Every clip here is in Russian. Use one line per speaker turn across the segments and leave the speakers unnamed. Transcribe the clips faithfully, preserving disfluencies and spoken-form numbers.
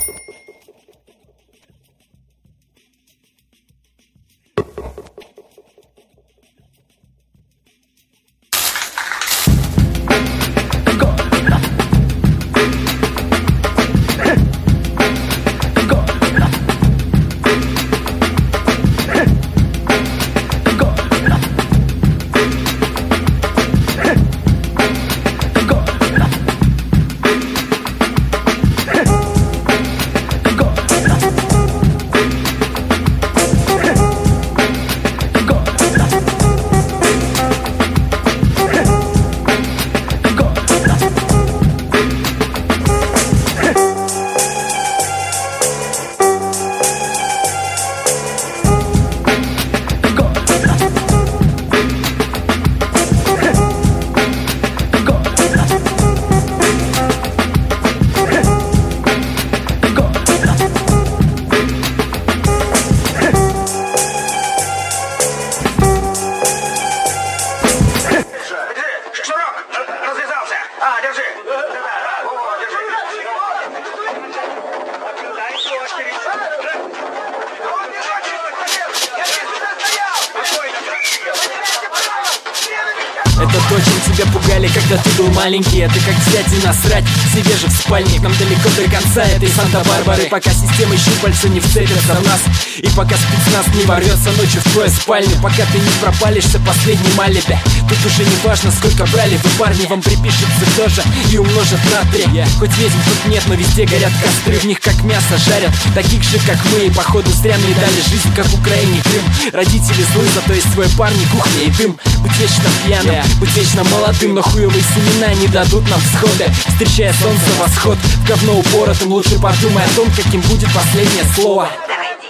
Это то, чем тебя пугали, когда ты был маленький. Это как взять и насрать себе же в спальне. Нам далеко до конца этой Санта-Барбары, пока системы щупальца не вцепятся в нас, и пока спецназ не ворвется ночью в твою спальню, пока ты не пропалишься последним алиби. Тут уже не важно, сколько брали вы, парни, вам припишется тоже и умножат на три. Хоть ведьм тут нет, но везде горят костры, в них как мясо жарят таких же, как мы. И походу зря мне дали жизнь, как в Украине Крым. Родители злы, зато есть твои парни, кухня и дым. Быть вечно пьяным, быть вечно молодым, но хуевые семена не дадут нам всходы. Встречая солнце, восход в говно упоротым, лучше подумай о том, каким будет последнее слово.
Давай иди.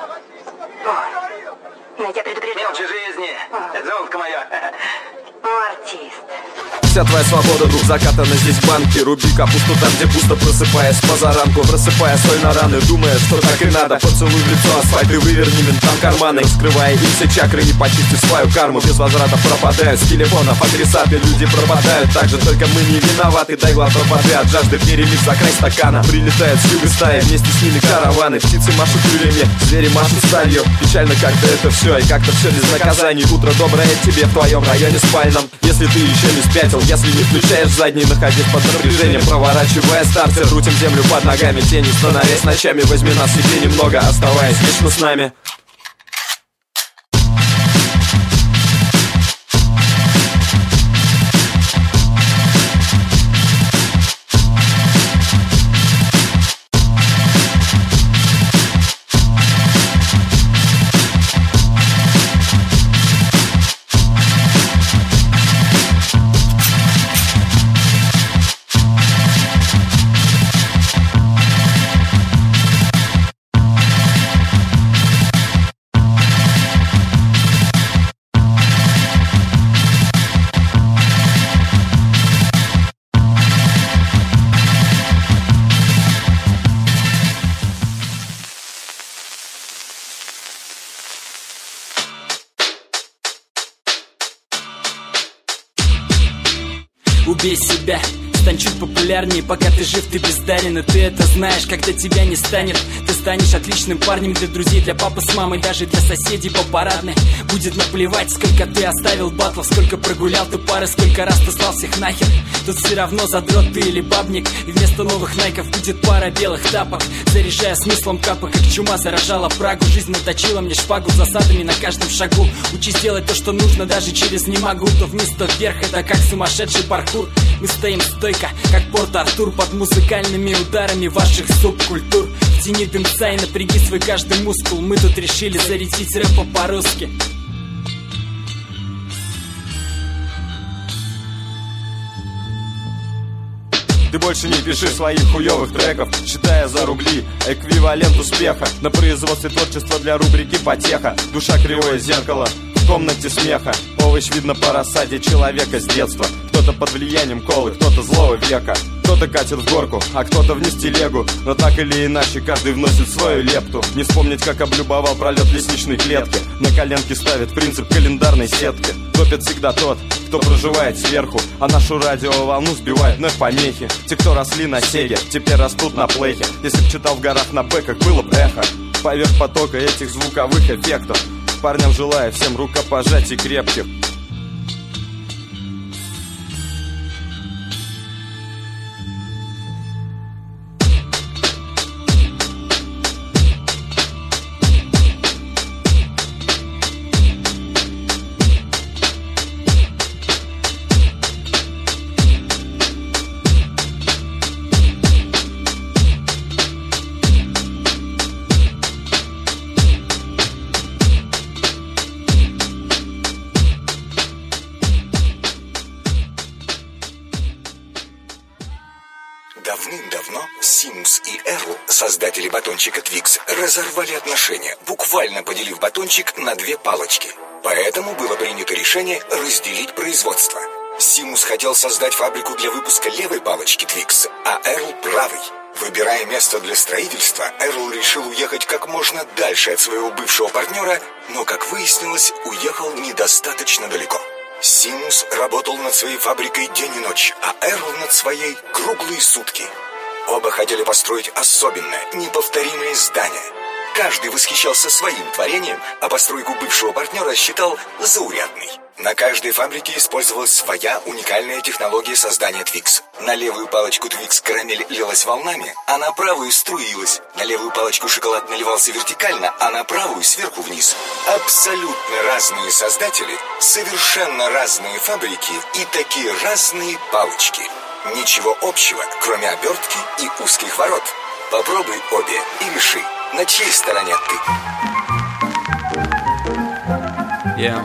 О, я тебя предупреждал.
Мелочи жизни, это золотко мое.
О, артист.
Вся твоя свобода, дух закатана здесь в банке. Руби капусту там, где пусто, просыпаясь позаранку, просыпая соль на раны, думая, что так и надо. Поцелуй в лицо асфальт и выверни ментам карманы, раскрывая им все чакры, не почистив свою карму. Без возврата пропадают с телефонов адресаты, люди пропадают. Так же только мы не виноваты, дай глоток воды от жажды, перелив за край стакана. Прилетают с юга стаи, вместе с ними караваны. Птицы машут крыльями, звери машут сталью. Печально как-то это все, и как-то все без наказаний. Утро доброе тебе в твоем районе спальном. Если ты еще не спятил, если не включаешь задний, находясь под напряжением, проворачивая стартер, крутим землю под ногами, тени становясь ночами. Возьми нас себе немного, оставаясь вечно с нами.
Убей себя, стань чуть популярнее, пока ты жив, ты бездарен, и ты это знаешь. Когда тебя не станет, ты станешь отличным парнем для друзей, для папы с мамой, даже для соседей по парадной. Будет наплевать, сколько ты оставил батлов, сколько прогулял ты пары, сколько раз ты слал всех нахер. Тут все равно задрот ты или бабник, и вместо новых найков будет пара белых тапок. Заряжая смыслом капа, как чума заражала Прагу. Жизнь наточила мне шпагу засадами на каждом шагу. Учись делать то, что нужно, даже через не могу. То вниз, то вверх, это как сумасшедший паркур. Мы стоим стойко, как Порт-Артур, под музыкальными ударами ваших субкультур. Втяни дымца и напряги свой каждый мускул. Мы тут решили зарядить рэпа по-русски.
Ты больше не пиши своих хуёвых треков, считая за рубли эквивалент успеха. На производстве творчества для рубрики «Потеха». Душа кривое зеркало в комнате смеха. овощ видно по рассаде человека с детства. Кто-то под влиянием колы, кто-то злого века. Кто-то катит в горку, а кто-то вниз телегу. Но так или иначе каждый вносит свою лепту. Не вспомнить, как облюбовал пролет лестничной клетки. На коленки ставит принцип календарной сетки. Топит всегда тот, кто проживает сверху, а нашу радиоволну сбивает вновь помехи. Те, кто росли на сеге, теперь растут на плейхе. Если б читал в горах на бэках, было б эхо. Поверх потока этих звуковых эффектов парням желаю всем рукопожатий крепких.
Давным-давно Симус и Эрл, создатели батончика Твикс, разорвали отношения, буквально поделив батончик на две палочки. Поэтому было принято решение разделить производство. Симус хотел создать фабрику для выпуска левой палочки Твикс, а Эрл правой. Выбирая место для строительства, Эрл решил уехать как можно дальше от своего бывшего партнера, но, как выяснилось, уехал недостаточно далеко. Симус работал над своей фабрикой день и ночь, а Эрл над своей круглые сутки. Оба хотели построить особенное, неповторимое здание. Каждый восхищался своим творением, а постройку бывшего партнера считал заурядной. На каждой фабрике использовалась своя уникальная технология создания Твикс. На левую палочку Твикс карамель лилась волнами, а на правую струилась. На левую палочку шоколад наливался вертикально, а на правую сверху вниз. Абсолютно разные создатели, совершенно разные фабрики и такие разные палочки. Ничего общего, кроме обертки и узких ворот. Попробуй обе и реши, на чьей стороне ты.
Yeah.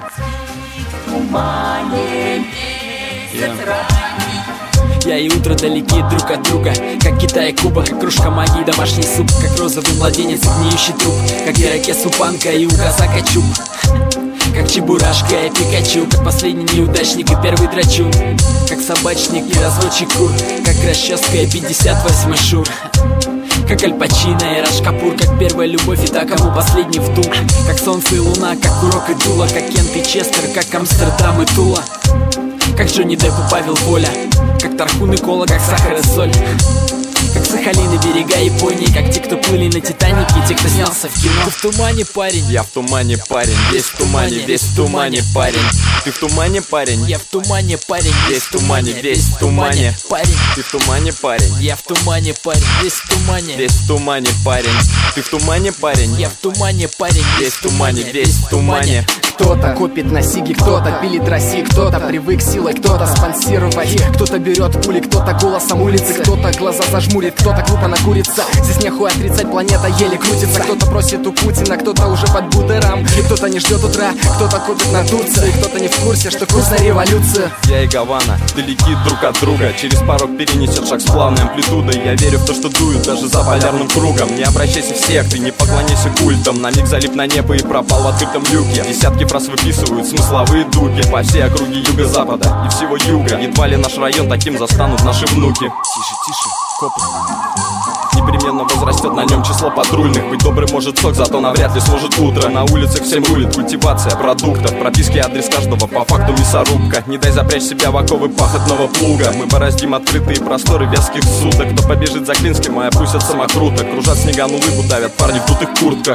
Yeah. Я и утро далеки друг от друга, как Китай и Куба, как кружка магии, домашний суп, как розовый младенец, гниющий труп, как ирокез панка и у казака чуб, как Чебурашка и Пикачу, как последний неудачник и первый драчун, как собачник и разводчик кур, как расческа и пятьдесят восемь шур, как Аль Пачино и Раш Капур, как первая любовь и та, кому последний вдул, как солнце и луна, как Курок и Дула, как Кент и Честер, как Амстердам и Тула, как Джонни Депп и Павел Воля, как Тархун и Кола, как сахар и соль, как Сахалин и берега Японии, как те, кто плыли на Титанике, и те, кто снялся в кино. Ты в тумане, парень.
Я в тумане, парень. Весь в тумане, весь в тумане, парень. Ты в тумане, парень.
Я в тумане, парень.
Весь в тумане, весь в тумане,
парень.
Ты в тумане, парень.
Я в тумане, парень. Весь в тумане.
Весь в тумане, парень. Ты в тумане, парень.
Я в тумане, парень.
Весь в тумане, весь в тумане.
Кто-то копит на сиги, кто-то пилит России, кто-то привык силой, кто-то спонсировать, кто-то берет пули, кто-то голосом улицы, кто-то глаза зажмурит, кто-то глупо накурится. Здесь нехуй отрицать, планета еле крутится. Кто-то просит у Путина, кто-то уже под Будером, и кто-то не ждет утра, кто-то копит на Турции, кто-то не в курсе, что курс на революцию.
Я и Гавана далеки друг от друга, через порог перенесет шаг с плавной амплитудой. Я верю в то, что дуют даже за полярным кругом. Не обращайся в секты, не поклоняйся культам. На миг залип на небо и пропал в открытом люке. Десятки фраз выписывают смысловые дуги по всей округе юго-запада и всего юга. Едва ли наш район таким застанут наши внуки.
Тише, тише, копы.
Непременно возрастет на нем число патрульных. Быть добрым может сок, зато навряд ли сможет утро. На улицах всем рулит культивация продуктов. Прописки адрес каждого, по факту мясорубка. Не дай запрячь себя в оковы пахотного плуга. Мы бороздим открытые просторы вязких суток. Кто побежит за Клинским, и опустят самокруто. Кружат снега, нулы давят парни в дутых куртках.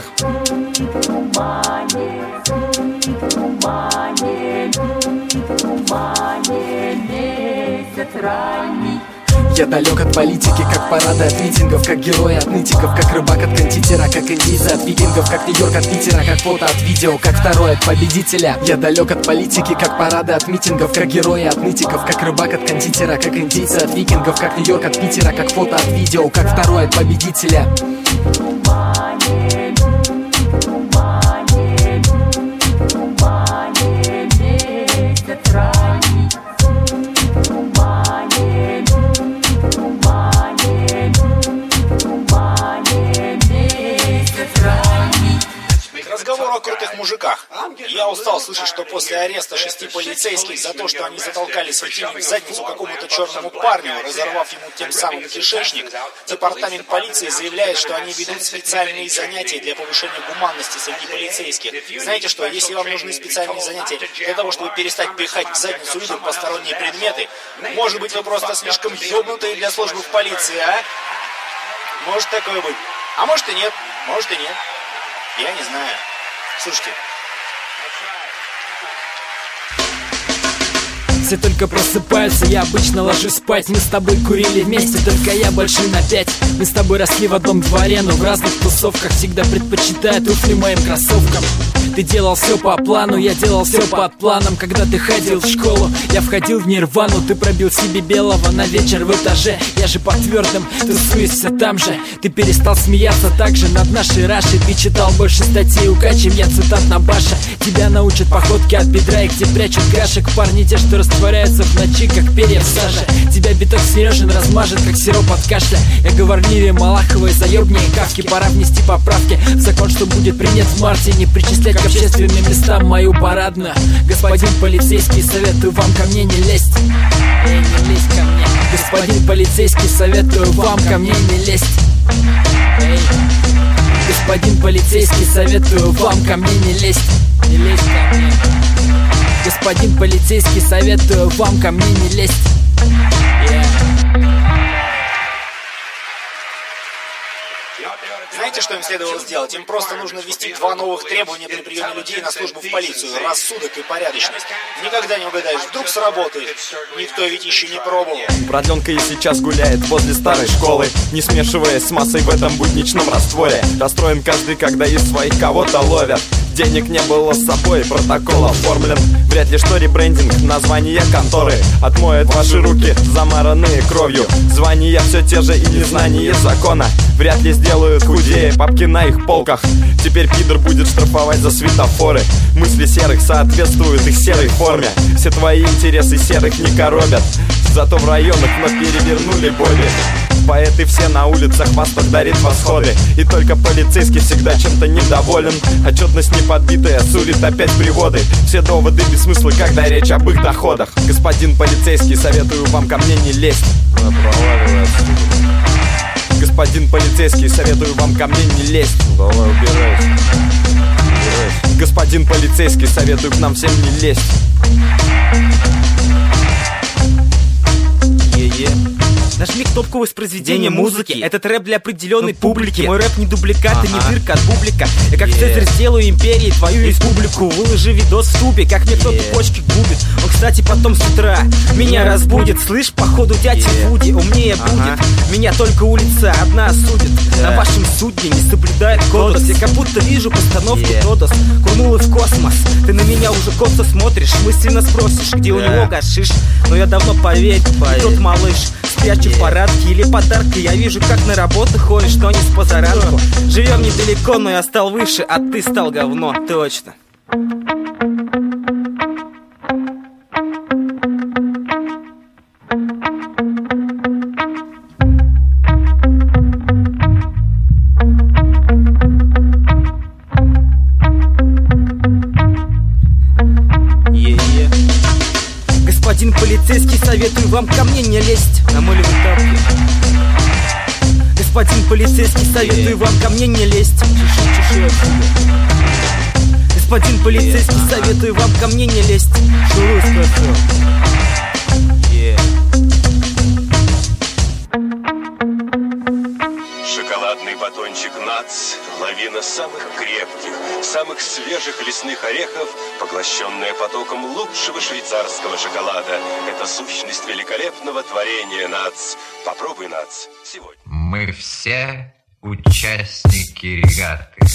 Я далек от политики, как парады от митингов, как герои от нытиков, как рыбак от кондитера, как индийцы от викингов, как Нью-Йорк от Питера, как фото от видео, как второй от победителя. Я далек от политики, как парады от митингов, как герои от нытиков, как рыбак от кондитера, как индийцы от викингов, как Нью-Йорк от Питера, как фото от видео, как второй от победителя.
Разговор о крутых мужиках. Я устал слышать, что после ареста шести полицейских за то, что они затолкали светильник в задницу какому-то черному парню, разорвав ему тем самым кишечник, департамент полиции заявляет, что они ведут специальные занятия для повышения гуманности среди полицейских. Знаете что, если вам нужны специальные занятия для того, чтобы перестать пихать в задницу людям посторонние предметы, может быть, вы просто слишком ёбнутые для службы в полиции, а? Может такое быть. А может и нет, может и нет. Я не знаю. Слушайте.
Все только просыпаются, я обычно ложусь спать. Мы с тобой курили вместе, только я больше на пять. Мы с тобой росли в одном дворе, но в разных тусовках. Всегда предпочитая туфли моим кроссовкам. Ты делал все по плану, я делал все под планом. Когда ты ходил в школу, я входил в нирвану. Ты пробил себе белого на вечер в этаже. Я же по твердым, тусуюсь все там же. Ты перестал смеяться так же над нашей рашей. Ты читал больше статей у Ка, чем я цитат на Баша. Тебя научат походки от бедра и где прячут гашек. Парни те, что растворяются в ночи, как перья в саже. Тебя биток Сережин размажет, как сироп от кашля. Я говорливее Малаховой, заебнее Кавки. Пора внести поправки в закон, что будет принят в марте. Не причислять к общественным местам мою парадную. Господин полицейский, советую вам ко мне не лезть. Эй, не лезь ко мне. Господин полицейский, советую вам ко мне не лезть. Эй. Господин полицейский, советую вам ко мне не лезть. Не лезь ко мне. Господин полицейский, советую вам ко мне не лезть. Yeah.
Знаете, что им следовало сделать? Им просто нужно ввести два новых требования при приеме людей на службу в полицию. Рассудок и порядочность. Никогда не угадаешь, вдруг сработает. Никто ведь еще не пробовал.
Продленка и сейчас гуляет возле старой школы, не смешиваясь с массой в этом будничном растворе. Расстроен каждый, когда из своих кого-то ловят. Денег не было с собой, протокол оформлен. Вряд ли что ребрендинг, название конторы отмоет ваши руки, замаранные кровью. Звания все те же и незнание закона вряд ли сделают худее папки на их полках. Теперь пидор будет штрафовать за светофоры. Мысли серых соответствуют их серой форме. Все твои интересы серых не коробят. Зато в районах вновь перевернули боли. Поэты все на улицах, восток дарит восходы. И только полицейский всегда чем-то недоволен. Отчетность неподбитая сулит опять приводы. Все доводы без смысла, когда речь об их доходах. Господин полицейский, советую вам ко мне не лезть. Господин полицейский, советую вам ко мне не лезть. Давай, убирайся. Убирайся. Господин полицейский, советую к нам всем не лезть.
Е-е. Нажми кнопку воспроизведения музыки. Этот рэп для определенной публики. Мой рэп не дубликат, ага. и не дырка от бублика. Я как yeah. Цезарь сделаю империи твою республику. Выложи видос в тубе, как мне кто-то yeah. почки губит. Он, кстати, потом с утра меня разбудит. Слышь, походу дядя yeah. Вуди умнее ага. будет. Меня только улица одна осудит. yeah. На вашем судне не соблюдает кодекс. Я как будто вижу постановку yeah. Тодос. Курнула в космос. Ты на меня уже косо смотришь. Мысленно спросишь, где yeah. у него гашиш. Но я давно поверь, поверь. Тот малыш спрячу в парадке или подарки. Я вижу, как на работу ходишь, но не с позаранку. Живем недалеко, но я стал выше, а ты стал говно, точно. Господин полицейский, советую вам ко мне не лезть. Намыливай тапки. Господин полицейский, советую вам ко мне не лезть. Чеши, чеши Господин полицейский, советую вам ко мне не лезть. Шуруй, скажу.
Шоколадный батончик Нац, лавина самых крепких, самых свежих лесных орехов, поглощенная потоком лучшего швейцарского шоколада. Это сущность великолепного творения Нац. Попробуй Нац сегодня.
Мы все участники регаты.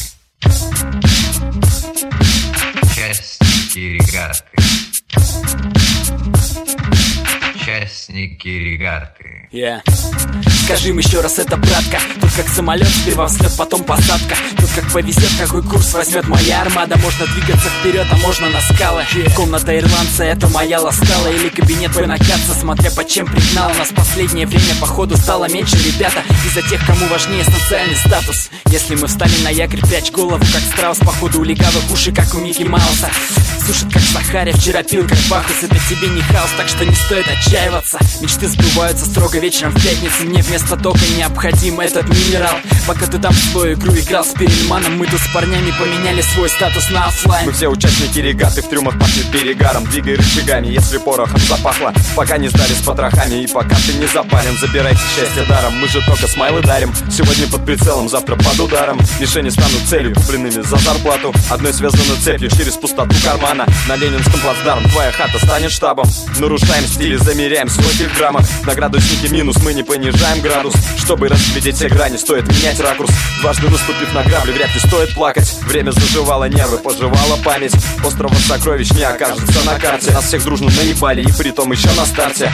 Участники регаты. участники регаты.
Yeah. Скажи им еще раз, это братка. Тут как самолет, сперва взлет, потом посадка. Тут как повезет, какой курс возьмет моя армада. Можно двигаться вперед, а можно на скалы. Комната ирландца, это моя ласкала. Или кабинет Бенакатса, смотря под чем пригнал. У нас последнее время, походу, стало меньше, ребята. Из-за тех, кому важнее социальный статус. Если мы встали на якорь, прячь голову, как страус. Походу, у легавых уши, как у Микки Мауса. Сушит, как Сахария, вчера пил, как Бахус. Это тебе не хаос, так что не стоит отчаиваться. Мечты сбываются строго вечером в пятницу. Мне вместо тока необходим этот минерал. Пока ты там в свою игру играл с Перельманом, мы тут с парнями поменяли свой статус на оффлайн.
Мы все участники регаты, в трюмах пахнет перегаром. Двигай рычагами, если порохом запахло. Пока не сдали с потрохами, и пока ты не запарен, забирайте счастье даром. Мы же только смайлы дарим. Сегодня под прицелом, завтра под ударом. Мишени станут целью, купленными за зарплату. Одной связаны цепью через пустоту кармана. На Ленинском плацдарм твоя хата станет штабом. Нарушаем стили, замеряем сроки в граммах. На градусники минус, мы не понижаем градус. Чтобы разглядеть все грани, стоит менять ракурс. Дважды наступив на грабли, вряд ли стоит плакать. Время заживало нервы, поживала память. Острова сокровищ не окажется на карте. Нас всех дружно наебали, и притом еще на старте.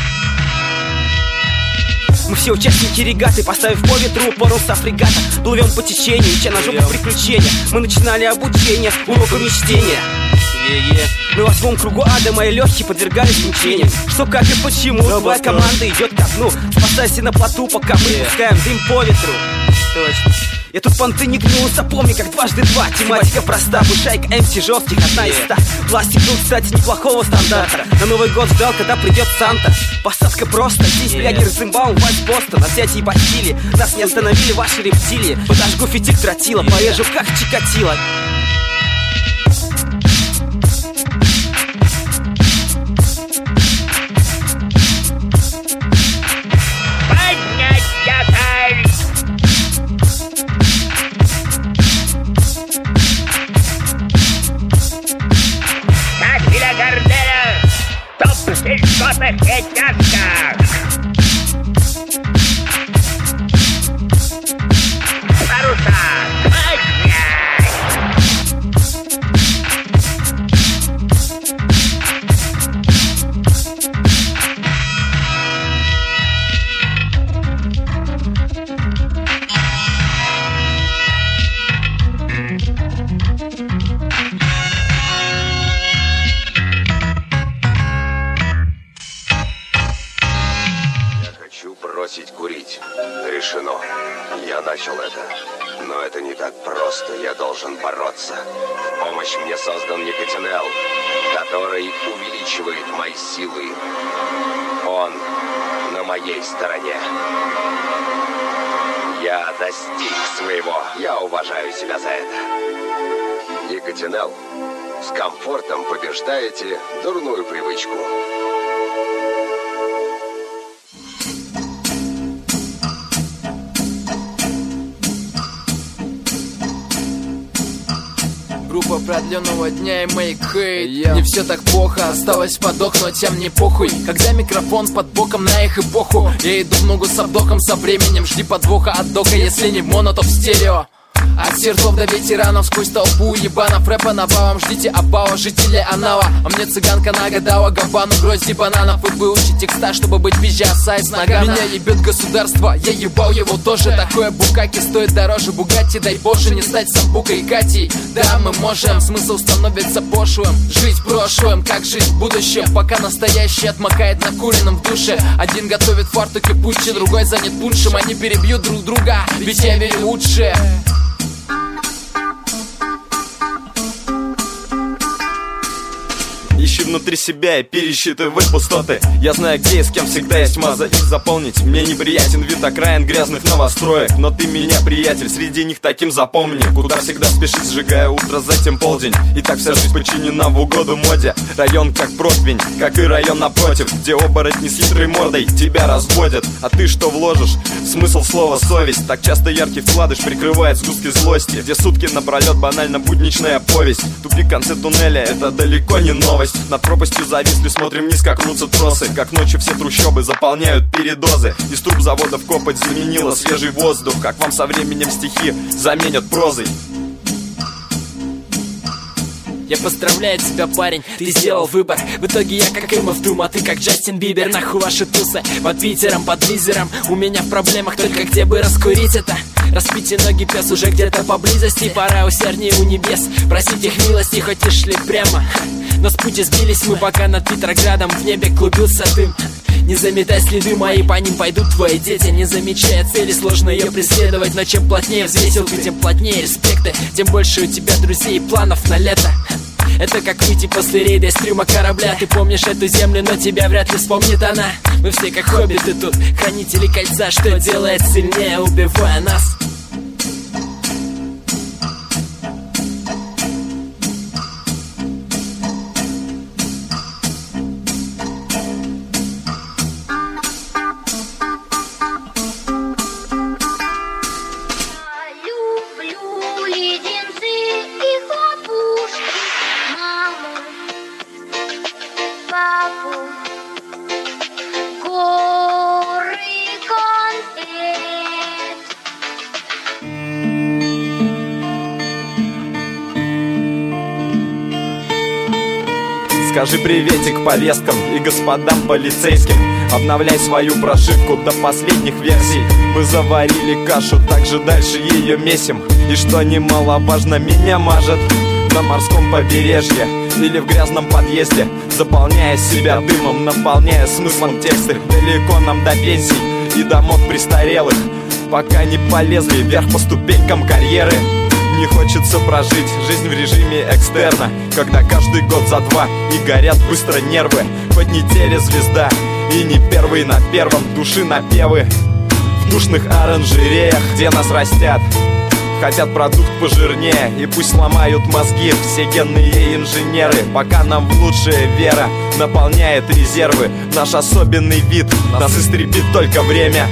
Мы все участники регаты, поставив по ветру паруса фрегата. Плывем по течению, ища на жопу приключения. Мы начинали обучение, уроками чтения. Мы в восьмом кругу ада, мои легкие подвергались мучениям. Что, как и почему, твоя команда идет ко дну. Спасайся на плоту, пока мы пускаем дым по ветру. Точно. Я тут понты не гнулся, помни, как дважды два. Тематика проста, бушайка эм си жестких, одна из ста. Пластик был, кстати, неплохого стандарта. На Новый год ждал, когда придет Санта. Посадка просто, здесь Ягер, Зимбаум, Вайс Бостон. На взятии Бастилии, нас не остановили ваши рептилии. Подожгу фитиль тротила, порежу как Чикатило.
Сельскотных пятяшках. Паруса поднять.
Бросить курить. Решено. Я начал это. Но это не так просто. Я должен бороться. В помощь мне создан никотинел, который увеличивает мои силы. Он на моей стороне. Я достиг своего. Я уважаю себя за это. Никотинел. С комфортом побеждаете дурную привычку.
Группа продленного дня и make hate. yeah. Не все так плохо, осталось подохнуть, а мне похуй. Когда микрофон под боком на их эпоху, я иду в ногу с обдохом, со временем жди подвоха от дока. Если не в моно, то в стерео. От сертов до ветеранов, сквозь толпу ебанов. Рэпа навалом, ждите обвала жителей Анала. А мне цыганка нагадала габану грозди бананов. И выучить текста, чтобы быть пизжа сайз нагана. Меня ебет государство, я ебал его тоже. Такое букаки стоит дороже Бугатти. Дай боже не стать Самбукой и Катей. Да, мы можем, смысл становится пошлым. Жить прошлым, как жить в будущем. Пока настоящий отмокает накуренным в душе. Один готовит фартуки путчи, другой занят пуншем. Они перебьют друг друга, ведь я верю лучше.
Ищи внутри себя и пересчитывай пустоты. Я знаю, где и с кем всегда есть маза их заполнить. Мне неприятен вид окраин грязных новостроек, но ты меня, приятель, среди них таким запомни. Куда всегда спешить, сжигая утро, затем полдень. И так вся жизнь подчинена в угоду моде. Район как противень, как и район напротив, где оборотни с хитрой мордой тебя разводят. А ты что вложишь? Смысл слова совесть. Так часто яркий вкладыш прикрывает сгустки злости, где сутки напролет банально будничная повесть. Тупик в конце туннеля, это далеко не новость. Над пропастью зависли, смотрим вниз, как мнутся тросы. Как ночью все трущобы заполняют передозы. Из труб заводов копоть заменила свежий воздух. Как вам со временем стихи заменят прозой.
Я поздравляю тебя, парень, ты сделал выбор. В итоге я как Эмма в Doom, а ты как Джастин Бибер. Нахуй ваши тусы под Питером, под визером. У меня в проблемах только где бы раскурить это. Распите ноги, пес уже где-то поблизости. Пора усерднее у небес просить их милости, хоть и шли прямо. Но с пути сбились мы, пока над Петроградом в небе клубился дым. Не заметай следы мои, по ним пойдут твои дети. Не замечая цели, сложно ее преследовать. Но чем плотнее взвесил ты, тем плотнее респекты. Тем больше у тебя друзей и планов на лето. Это как выйти после рейда из трюма корабля. Ты помнишь эту землю, но тебя вряд ли вспомнит она. Мы все как хоббиты тут, хранители кольца, что делает сильнее, убивая нас.
Скажи приветик повесткам и господам полицейским. Обновляй свою прошивку до последних версий. Мы заварили кашу, также дальше ее месим. И что немаловажно, меня мажет на морском побережье или в грязном подъезде, заполняя себя дымом, наполняя смыслом тексты. Далеко нам до пенсий и домов престарелых, пока не полезли вверх по ступенькам карьеры. Не хочется прожить жизнь в режиме экстерна, когда каждый год за два и горят быстро нервы. Хоть не телезвезда и не первый на первом, души напевы в душных оранжереях, где нас растят. Хотят продукт пожирнее, и пусть ломают мозги все генные инженеры, пока нам в лучшая вера наполняет резервы. Наш особенный вид, нас истребит только время.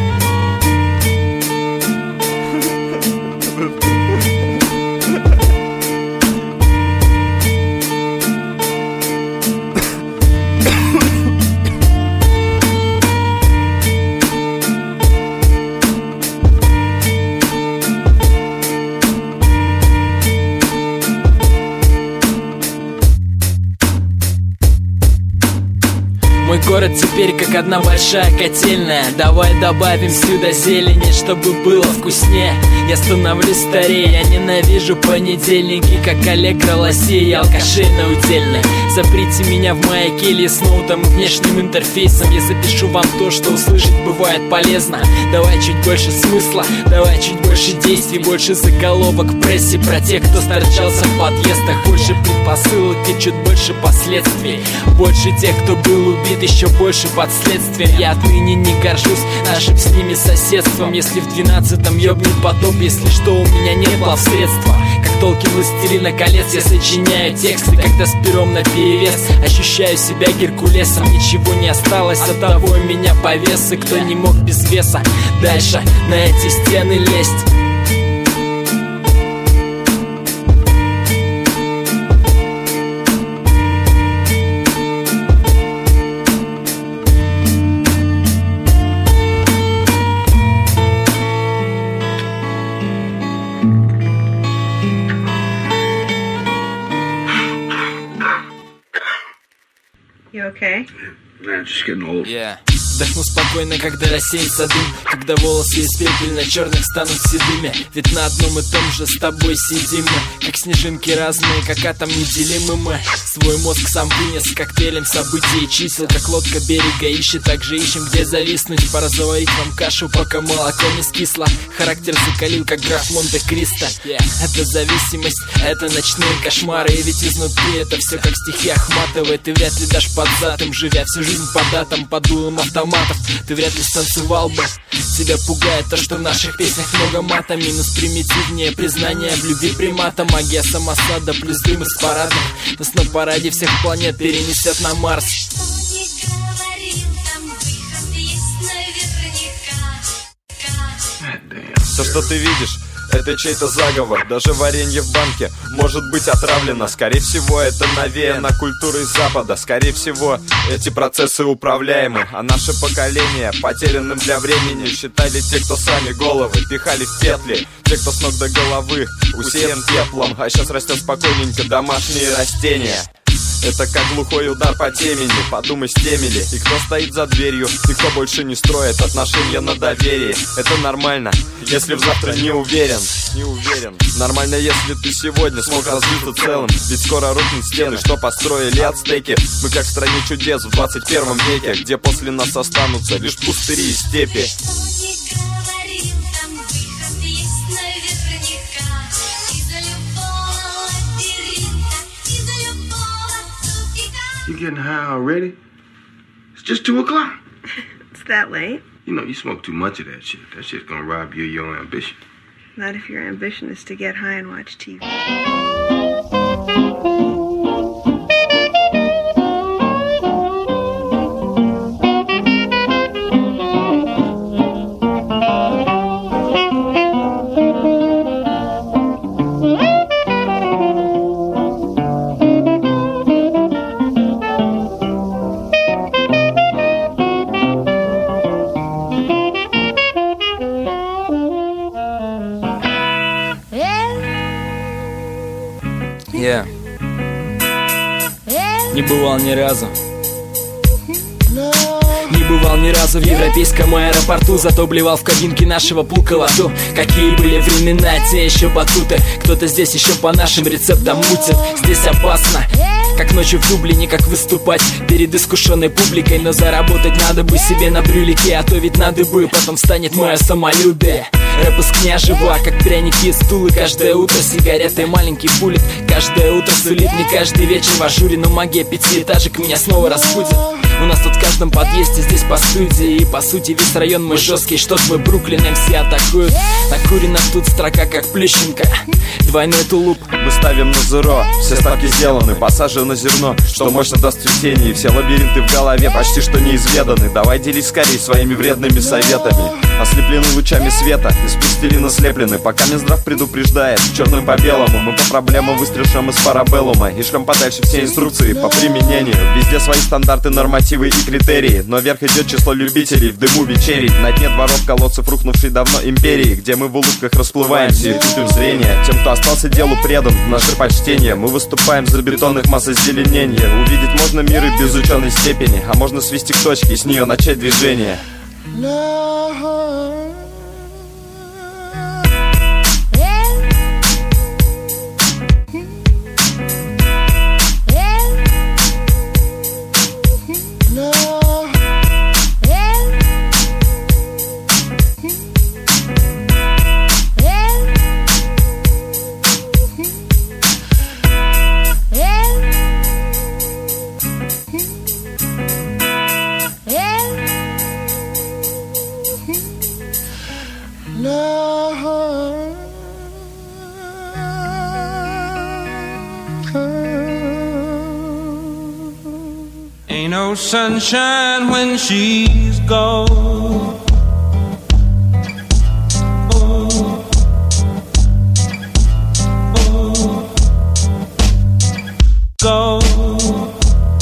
Мой город теперь как одна большая котельная. Давай добавим сюда зелени, чтобы было вкуснее. Я становлюсь старее, я ненавижу понедельники, как Аллегро, лосей и алкашей на удельной. Заприте меня в моей келье с ноутом и внешним интерфейсом. Я запишу вам то, что услышать бывает полезно. Давай чуть больше смысла, давай чуть больше действий, больше заголовок в прессе про тех, кто сторчался в подъездах. Больше предпосылок и чуть больше последствий. Больше тех, кто был убит, еще больше под следствием. Я отныне не горжусь нашим с ними соседством. Если в двенадцатом ёбнет потоп, если что, у меня нет плавсредства. Как Толкин властелина колец, я сочиняю тексты, когда с пером наперевес ощущаю себя Геркулесом. Ничего не осталось от того меня повес, и кто не мог без веса дальше на эти стены лезть.
You okay?
Man, just getting old.
Yeah. Вдохну спокойно, когда рассеется дым, когда волосы из пепельно-черных станут седыми. Ведь на одном и том же с тобой сидим мы, как снежинки разные, как атом неделимы мы. Свой мозг сам вынес коктейлем событий и чисел, как лодка берега ищет, так же ищем, где зависнуть. Пора заварить вам кашу, пока молоко не скисло. Характер закалил, как граф Монте-Кристо. yeah. Это зависимость, это ночные кошмары. И ведь изнутри это все как стихи Ахматовой. Ты вряд ли дашь под зад им, живя всю жизнь под атом, под дулом автоматов. Ты вряд ли станцевал бы. Тебя пугает то, что в наших песнях много мата. Минус примитивнее признание в любви примата. Магия самосада плюс дым из парадных. Нас на параде всех планет перенесет на Марс.
Все, что ты видишь, это чей-то заговор. Даже варенье в банке может быть отравлено. Скорее всего, это навеяно культурой Запада. Скорее всего, эти процессы управляемы. А наше поколение потерянным для времени считали те, кто сами головы пихали в петли. Те, кто с ног до головы усеян пеплом. А сейчас растет спокойненько домашние растения. Это как глухой удар по темени. Подумай, с теми ли, и кто стоит за дверью, и кто больше не строит отношения на доверии. Это нормально, если в завтра не уверен. Не уверен. Нормально, если ты сегодня смог развиться целым. Ведь скоро рухнут стены, что построили ацтеки. Мы как в стране чудес в двадцать первом веке, где после нас останутся лишь пустыри и степи.
You getting high already? It's just two o'clock.
It's that late?
You know, you smoke too much of that shit. That shit's gonna rob you of your ambition.
Not if your ambition is to get high and watch T V.
Я не бывал ни разу Не бывал ни разу в европейском аэропорту, зато блевал в кабинке нашего Пулково. То, какие были времена, те еще батуты. Кто-то здесь еще по нашим рецептам мутит. Здесь опасно, как ночью в Дублине, как выступать перед искушенной публикой. Но заработать надо бы себе на брюлике, а то ведь надо бы, потом станет мое самолюбие. Рэп из княжева, как пряники и стулы. Каждое утро сигареты, маленький буллет. Каждое утро сулит, не каждый вечер в ажуре. Но магия пятиэтажек меня снова разбудит. У нас тут в каждом подъезде, здесь по студии. И по сути весь район мой жесткий. Что твой Бруклин, эм си атакуют. Накурена тут строка, как Плющенко. Двойной тулуп.
Мы ставим на зеро, все ставки сделаны. Посажено зерно, что мощно даст цветение. И все лабиринты в голове почти что неизведаны. Давай делись скорее своими вредными советами. Ослеплены лучами света, из пластилина слеплены. Пока Минздрав предупреждает, черным по белому. Мы по проблемам выстрелим из парабеллума. И шлем подальше все инструкции по применению. Везде свои стандарты, нормативы и критерии. Но вверх идет число любителей в дыму вечерей. На дне дворов колодцев рухнувшей давно империи, где мы в улыбках расплываемся и путем зрения. Тем, кто остался делу предан, наше почтение. Мы выступаем за бетонных масс озеленения. Увидеть можно мир и без ученой степени, а можно свести к точке и с нее начать движение.
Ain't no sunshine when she's gone. Oh, oh, gone.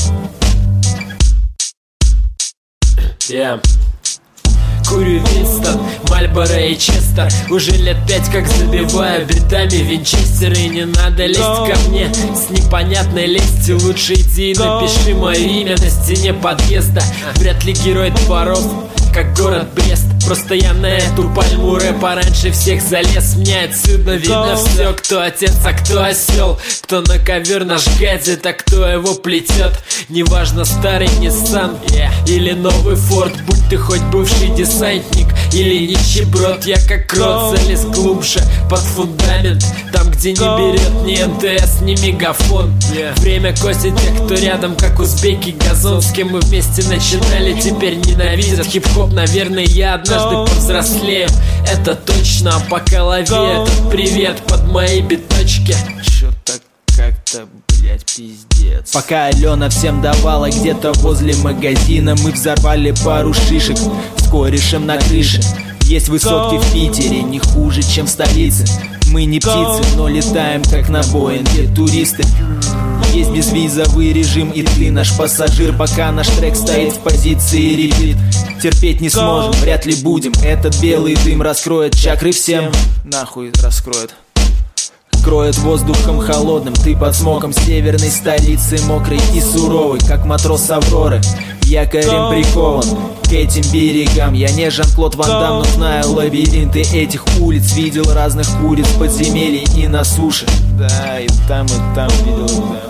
Yeah. Курю Винстон, Мальборо и Честер. Уже лет пять как забиваю битами Винчестер. И не надо лезть ко мне с непонятной лести. Лучше иди и напиши мое имя на стене подъезда. Вряд ли герой дворов, как город Брест. Просто я на эту пальму рэпа раньше всех залез. Мне отсюда видно все, кто отец, а кто осел. Кто на ковер наш гаджет, а кто его плетет. Неважно, старый Nissan yeah. или новый Ford. Будь ты хоть бывший десантник или нищеброд. Я как крот залез глубже под фундамент. Там, где не берет ни эм тэ эс, ни мегафон yeah. Время косит тех, кто рядом, как узбеки газон. С кем мы вместе начинали, теперь ненавидят хип-хоп. Наверное, я однажды повзрослею, это точно. А пока лови этот привет под мои биточки. Чё-то как-то, блять, пиздец. Пока Алена всем давала где-то возле магазина, мы взорвали пару шишек с корешем на крыше.
Есть высотки в Питере, не хуже, чем в столице. Мы не птицы, но летаем как на Боинге туристы. Есть безвизовый режим, и ты наш пассажир, пока наш трек стоит в позиции репит. Терпеть не сможем, вряд ли будем. Этот белый дым раскроет чакры всем. Нахуй раскроет. Кроет воздухом холодным. Ты под смоком северной столицы, мокрый и суровый, как матрос Авроры. Якорем прикован к этим берегам. Я не Жан-Клод Ван Дам, но знаю лабиринты этих улиц. Видел разных куриц, подземелий и на суше. Да, и там, и там видел, да.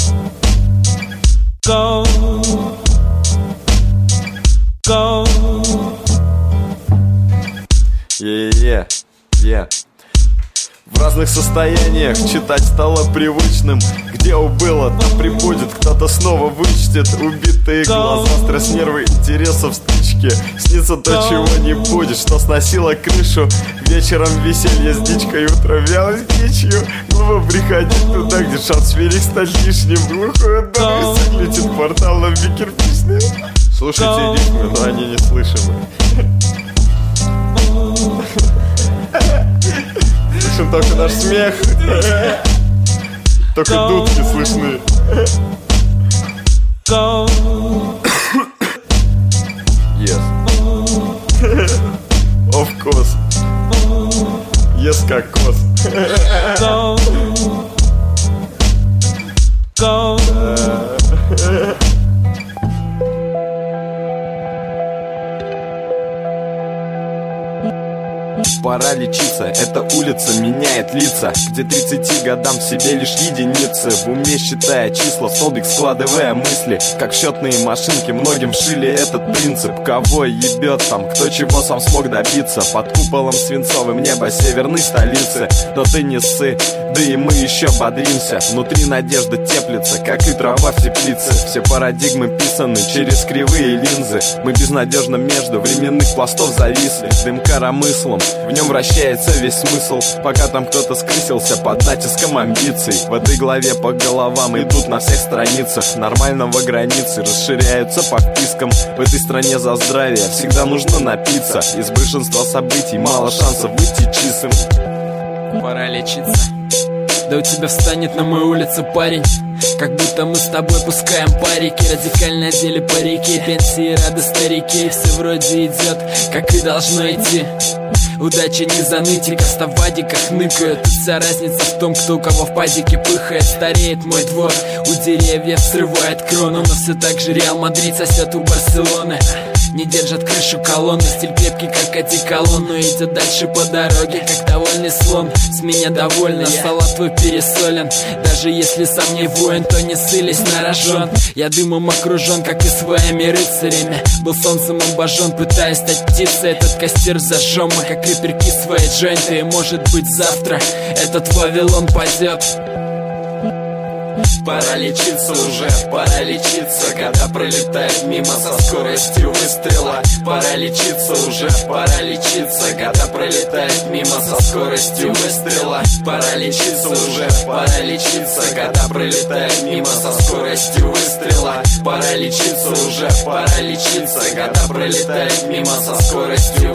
Go,
go. Yeah, yeah. В разных состояниях читать стало привычным. Где убыло, там прибудет, кто-то снова вычтет. Убитые глаза, стресс, нервы, интереса в стычке. Снится то, чего не будет, что сносило крышу. Вечером веселье с дичкой, утром вялость дичью. Глупо приходить туда, где шанс велик стать лишним. Глухой удар, и летит портал на кирпичный. Слушайте ритмы, но они неслышимы. Слышим только наш смех. Только дудки слышны. Yes. Of course. Yes, как кос. Go. Go. Пора лечиться, эта улица меняет лица. Где тридцати годам в себе лишь единицы. В уме считая числа, в столбик складывая мысли. Как счетные машинки, многим шили этот принцип. Кого ебет там, кто чего сам смог добиться. Под куполом свинцовым неба северной столицы. Но ты не ссы, да и мы еще бодримся. Внутри надежда теплится, как и трава в теплице. Все парадигмы писаны через кривые линзы. Мы безнадежно между временных пластов зависли. Дым коромыслом, в нем вращается весь смысл. Пока там кто-то скрысился под натиском амбиций. В этой главе по головам идут на всех страницах. Нормального границы расширяются по впискам. В этой стране за здравие всегда нужно напиться. Из большинства событий мало шансов выйти чистым.
Пора лечиться. Да у тебя встанет на моей улице парень. Как будто мы с тобой пускаем парики. Радикально одели парики, пенсии, рады старики. Все вроде идет, как и должно идти. Удача не за нытиков, в вадиках ныкают. Тут вся разница в том, кто у кого в падике пыхает. Стареет мой двор, у деревьев срывает крону. Но все так же Реал Мадрид сосет у Барселоны. Не держат крышу колонны, стиль крепкий, как одеколон. Но идет дальше по дороге, как довольный слон. С меня довольна, салат твой пересолен. Даже если сам не воин, то не сылись на рожон. Я дымом окружен, как и своими рыцарями. Был солнцем обожжен, пытаясь стать птицей. Этот костер зажжем, мы как реперки свои джойнты. И может быть завтра этот Вавилон падет. Пора лечиться уже, пора лечиться. Года пролетают мимо со скоростью выстрела. Пора лечиться уже, пора лечиться. Года пролетают мимо со скоростью выстрела. Пора лечиться уже, пора лечиться. Года пролетают мимо со скоростью выстрела. Пора лечиться уже, пора лечиться. Года пролетают мимо со скоростью.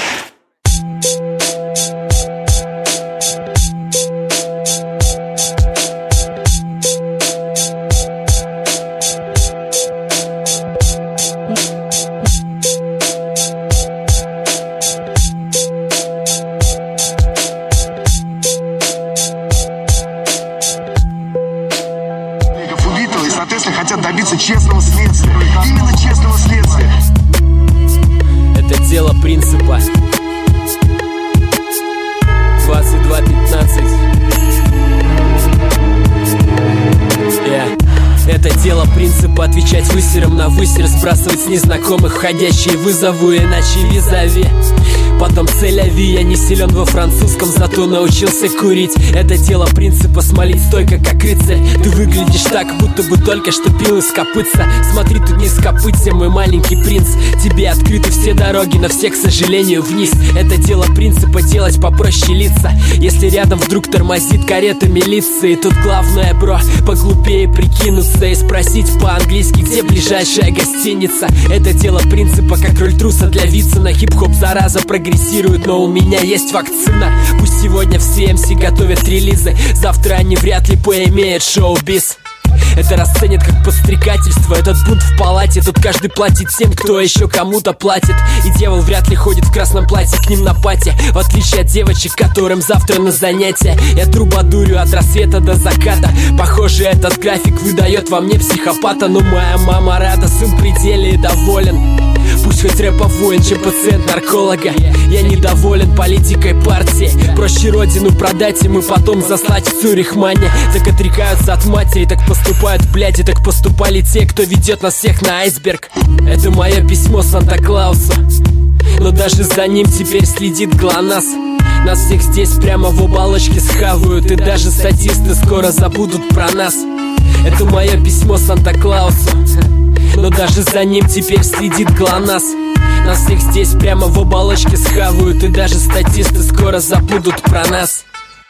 Хотят добиться честного следствия. Именно честного следствия.
Это дело принципа. двадцать два пятнадцать. Yeah. Это дело принципа. Отвечать высером на высер. Сбрасывать с незнакомых входящие вызовы. Иначе визави. Потом целяви, я не силен во французском, зато научился курить. Это дело принципа, смолить стойко, как рыцарь. Ты выглядишь так, будто бы только что пил из копытца. Смотри, тут не с копытцем, мой маленький принц. Тебе открыты все дороги, но все, к сожалению, вниз. Это дело принципа, делать попроще лица. Если рядом вдруг тормозит карета милиции, тут главное, бро, поглупее прикинуться.
остановиться и спросить по-английски, где ближайшая гостиница. Это дело принципа, как роль труса для Вицина. Хип-хоп зараза прогрессирует, но у меня есть вакцина. Пусть сегодня все эм си готовят релизы, завтра они вряд ли поимеют шоу-биз. Это расценят как подстрекательство, этот бунт в палате. Тут каждый платит тем, кто еще кому-то платит. И дьявол вряд ли ходит в красном платье к ним на пати, в отличие от девочек, которым завтра на занятия. Я трубадурю от рассвета до заката. Похоже, этот график выдает во мне психопата. Но моя мама рада, сын в пределе и доволен. Пусть хоть рэпа-воин, чем пациент нарколога. Я недоволен политикой партии. Проще родину продать им и потом заслать в Цюрихмане. Так отрекаются от матери, так поступают, блядь, и так поступали те, кто ведет нас всех на айсберг. Это мое письмо Санта-Клаусу, но даже за ним теперь следит ГЛОНАСС. Нас всех здесь прямо в оболочке схавают, и даже статисты скоро забудут про нас. Это мое письмо Санта-Клаусу, но даже за ним теперь следит ГЛОНАСС. Нас всех здесь прямо в оболочке схавают, и даже статисты скоро забудут про нас.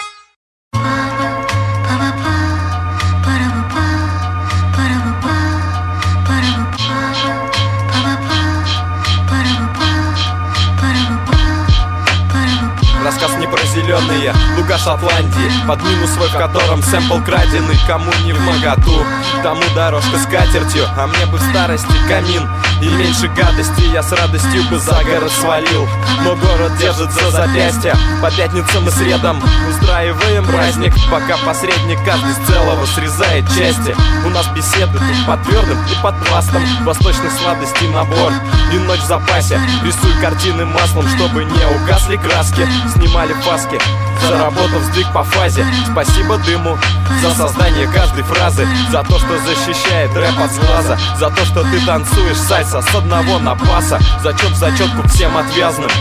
Рассказ не про зеленые луга Шотландии, под минус свой, в котором сэмпл краденый. Кому не в моготу, тому дорожка с катертью, а мне бы в старости камин и меньше гадости. Я с радостью бы за город свалил, но город держит за запястье. По пятницам и средам устраиваем праздник, пока посредник каждый с целого срезает части. У нас беседы тут под твердым и под пластом, восточных сладостей набор и ночь в запасе. Рисую картины маслом, чтобы не угасли краски. Снимали фаски, заработав сдвиг по фазе. Спасибо дыму за создание каждой фразы, за то, что защищает рэп от сглаза, за то, что ты танцуешь сальса с одного напаса. Зачет в зачетку всем отвязным.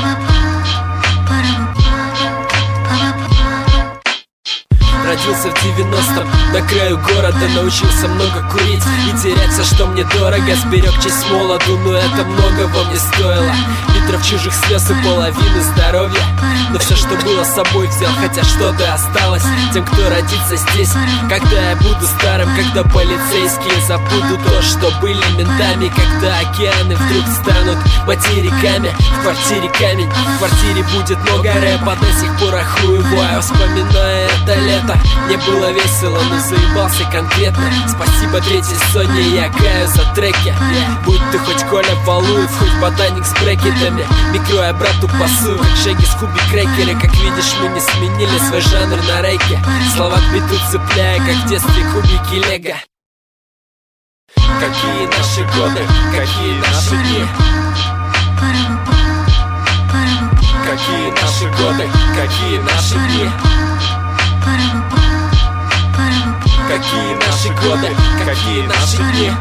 Родился в девяностом, на краю города, научился много курить и теряться, что мне дорого. Сберег честь молоду, но это многого мне стоило. Литров чужих слез и половины здоровья, но все, что было с собой, взял, хотя что-то осталось тем, кто родится здесь. Когда я буду старым, когда полицейские забудут то, что были ментами, когда океаны вдруг станут материками. В квартире камень, в квартире будет много рэпа, до сих пор охуеваю, вспоминая это лето. Мне было весело, но заебался конкретно. Спасибо третьей Соне, я каю за треки. Будь ты хоть Коля Валуев, хоть ботаник с брекетами, микро я брату пасую, как шаги с Хуби Крекеры. Как видишь, мы не сменили свой жанр на рейке. Слова к биту цепляя, как в детстве кубики лего. Какие наши годы, какие наши дни, какие наши годы, какие наши дни, какие наши годы, какие наши дни,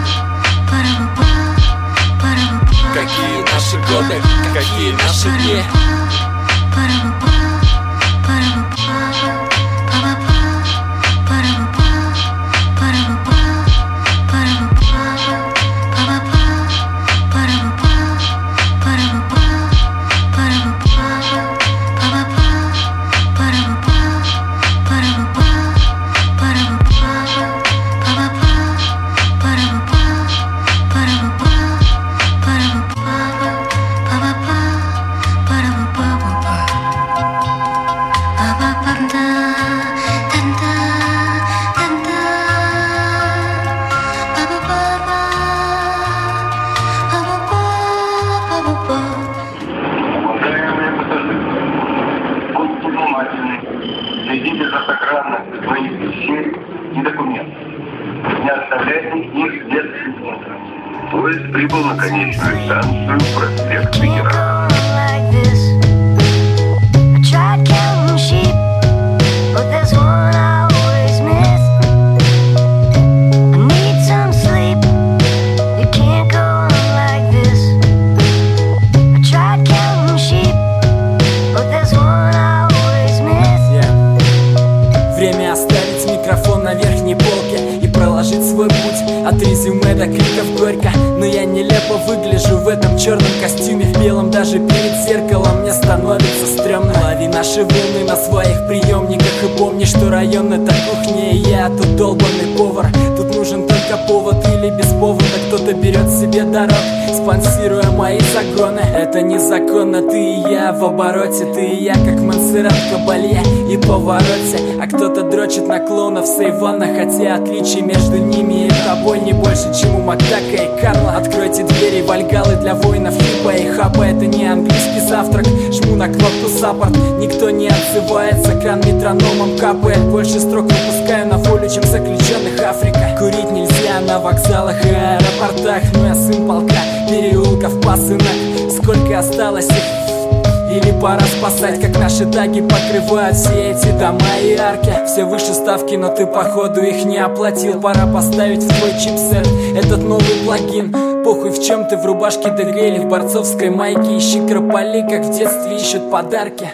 какие наши годы, какие наши дни.
Следите за сохранностью своих вещей и документов. Не оставляйте их без присмотра. Поезд прибыл на конечную станцию проспект Федерации.
Время оставить микрофон на верхней полке и проложить свой путь от резюме до
до криков горько, но я нелепо выгляжу в этом черном костюме. В белом даже перед зеркалом мне становится стрёмно. Лови наши волны на своих приемниках и помни, что район это кухня, и я тут долбанный повар. Тут нужен только повод или без повода кто-то берет себе дорог, спонсируя мои загоны. Это незаконно, ты и я в обороте, ты и я как Монсеррат Кабалье и повороте. А кто-то дрочит на клоунов Сейвана, хотя отличий между ними и тобой не больше, чем у Макдака и Карла. Откройте двери Вальгаллы для воинов хипа и хапа. Это не английский завтрак, жму на кнопку саппорт. Никто не отзывается, кран метрономом капает. Больше строк выпускаю на волю, чем заключенных Африка. Курить нельзя на вокзалах и аэропортах, но я сын полка переулков пасынок. Сколько осталось их? Или пора спасать, как наши таги покрывают все эти дома и арки. Все выше ставки, но ты походу их не оплатил. Пора поставить в твой чипсет этот новый плагин. Похуй в чем ты, в рубашке ДГ или в борцовской майке. Ищи крополи, как в детстве ищут подарки.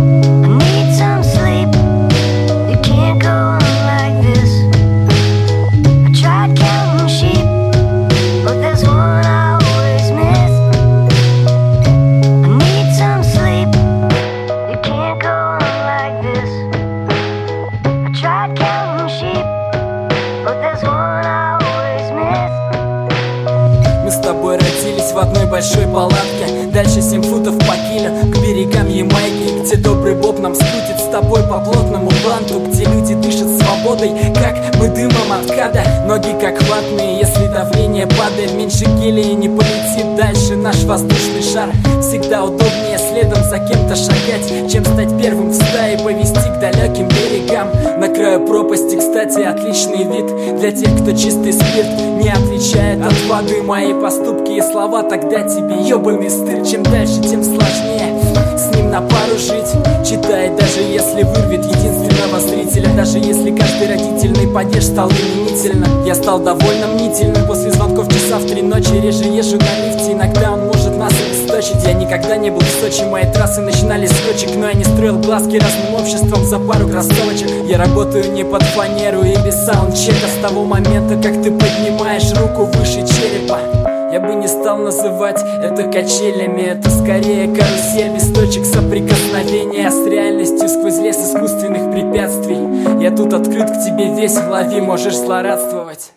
В одной большой палатке, дальше семь футов по килю к берегам Ямайки, где добрый боб нам скрутит с тобой по плотному банту, где люди дышат свободой, как мы дымом от када. Ноги как ватные, если давление падает, меньше гелия не полетит дальше наш воздушный шар. Всегда удобнее следом за кем-то шагать, чем стать первым в стае, повести к далеким берегам. На краю пропасти, кстати, отличный вид для тех, кто чистый спирт не отличает от воды. Мои поступки и слова тогда тебе ебаный стыд. Чем дальше, тем сложнее с ним на пару жить. Читает, даже если вырвет единственного зрителя, даже если каждый родительный падеж стал именительным. Я стал довольно мнительным после звонков часа в три ночи. Реже езжу на лифте, иногда он может нас обесточить. Я никогда не был в Сочи, мои трассы начинались с кочек, но я не строил глазки разным обществом за пару кроссовочек. Я работаю не под фанеру и без саундчека. С того момента, как ты поднимаешь руку выше черепа, я бы не стал называть это качелями. Это скорее карусель без точек соприкосновения с реальностью сквозь лес искусственных препятствий. Я тут открыт к тебе весь, лови, можешь злорадствовать.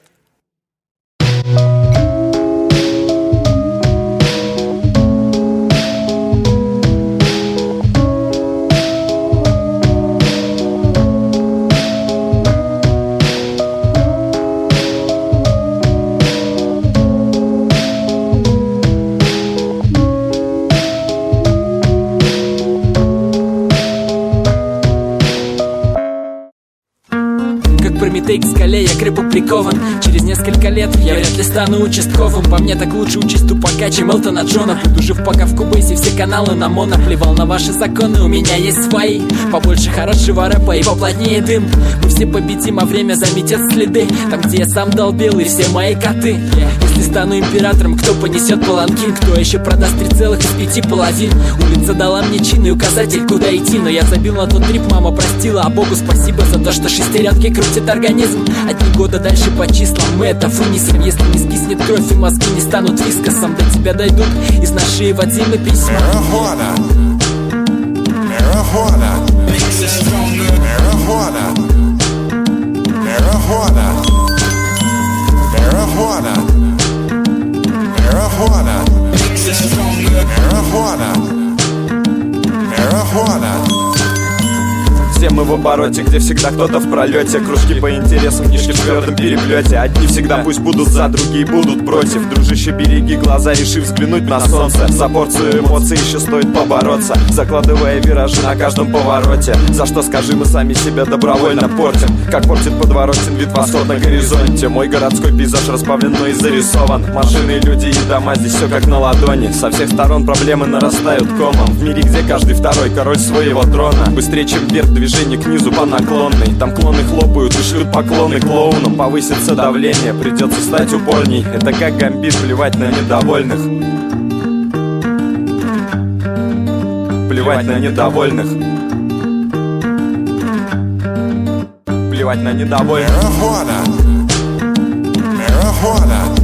Прометей к скале, я крепко прикован. Через несколько лет я вряд ли стану участковым. По мне так лучше участь тупака, чем Элтона Джона. Буду жив пока в Кубейсе, все каналы на моно. Плевал на ваши законы, у меня есть свои. Побольше хорошего рэпа и поплотнее дым. Мы все победим, а время заметет следы там, где я сам долбил и все мои коты. Если стану императором, кто понесет паланкин? Кто еще продаст три целых из пяти половин? Улица дала мне чин и указатель, куда идти. Но я забил на тот трип, мама простила. А Богу спасибо за то, что шестеренки крутит организм. Одни года дальше по числам мы это вынесем. Если не скиснет кровь и мозги не станут вискосом, до тебя дойдут из нашей Вадимы письма.
Marijuana, marijuana, marijuana, marijuana, marijuana, marijuana, marijuana, marijuana.
Все мы в обороте, где всегда кто-то в пролете. Кружки по интересам, книжки в твердом переплете. Одни всегда пусть будут за, другие будут против. Дружище, береги глаза, решив взглянуть на солнце. За порцию эмоций еще стоит побороться, закладывая виражи на каждом повороте. За что, скажи, мы сами себя добровольно портим, как портит подворотен вид восход на горизонте. Мой городской пейзаж распавлен, но и зарисован. Машины, люди и дома, здесь все как на ладони. Со всех сторон проблемы нарастают комом. В мире, где каждый второй король своего трона. Быстрее, чем вверх, движение к низу по наклонной. Там клоны хлопают и шлют поклоны клоунам. Повысится давление, придется стать упорней. Это как гамбит, плевать на недовольных. Плевать на недовольных. Плевать на недовольных.
Marijuana, marijuana.